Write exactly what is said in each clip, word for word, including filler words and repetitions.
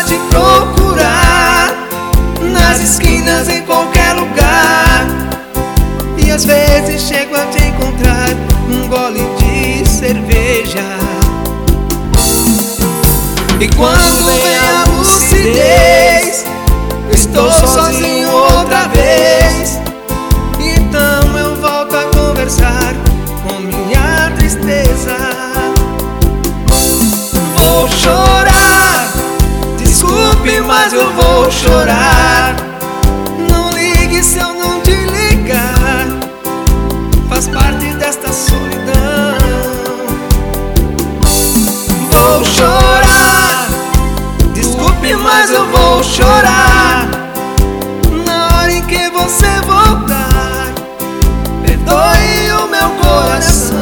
te procurar nas esquinas, em qualquer lugar. E às vezes chego a te encontrar num gole de cerveja. E quando vem a lucidez, estou sozinho outra vez. Então eu volto a conversar com minha tristeza. Vou chorar, desculpe, mas eu vou chorar. Não ligue se eu não te ligar, faz parte desta solidão. Vou chorar, desculpe, mas eu vou chorar. Na hora em que você voltar, perdoe o meu coração.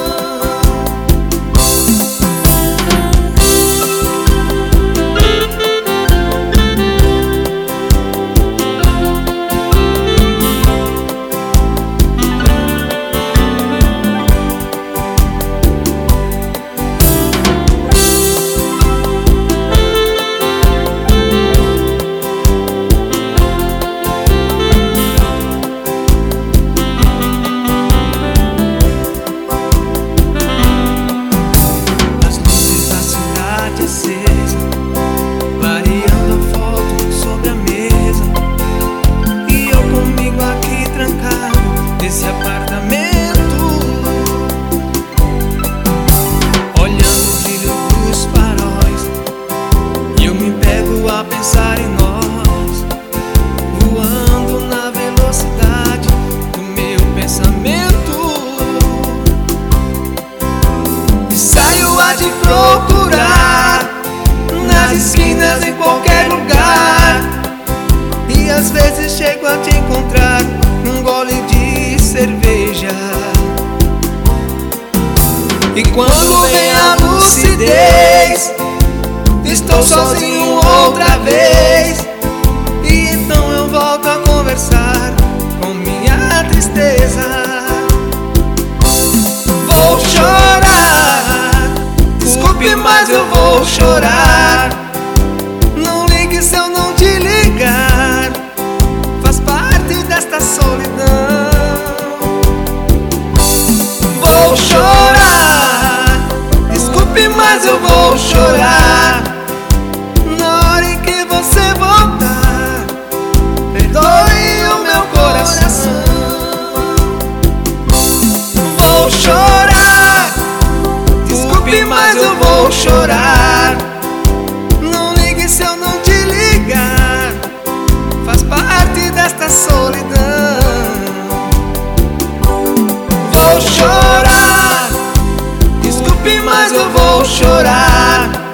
Pensar em nós, voando na velocidade do meu pensamento. E saio a te procurar nas esquinas, em qualquer lugar. E às vezes chego a te encontrar num gole de cerveja. E quando vem a lucidez, estou sozinho outra vez. E então eu volto a conversar com minha tristeza. Vou chorar, desculpe, mas eu vou chorar. Não ligue se eu não te ligar, faz parte desta solidão. Vou chorar, desculpe, mas eu vou chorar. Vou chorar, desculpe, mas eu vou chorar. Não ligue se eu não te ligar, faz parte desta solidão. Vou chorar, desculpe, mas eu vou chorar.